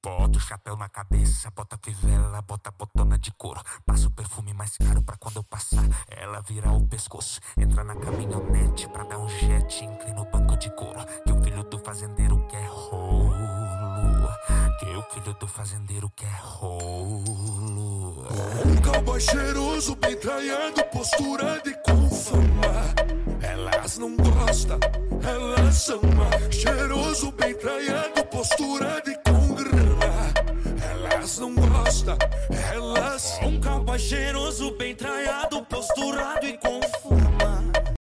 Bota o chapéu na cabeça, bota a fivela, bota a botona de couro. Passa o perfume mais caro pra quando eu passar ela virar o pescoço. Entra na caminhonete pra dar um jet, inclina o banco de couro. Que o filho do fazendeiro quer rolo. Que o filho do fazendeiro quer rolo. Um cowboy cheiroso, bem traiado, postura de com fama. Elas não gostam, elas ama. Cheiroso, bem traiado, postura de com grana. Elas não gostam, elas... Um cowboy cheiroso, bem traiado,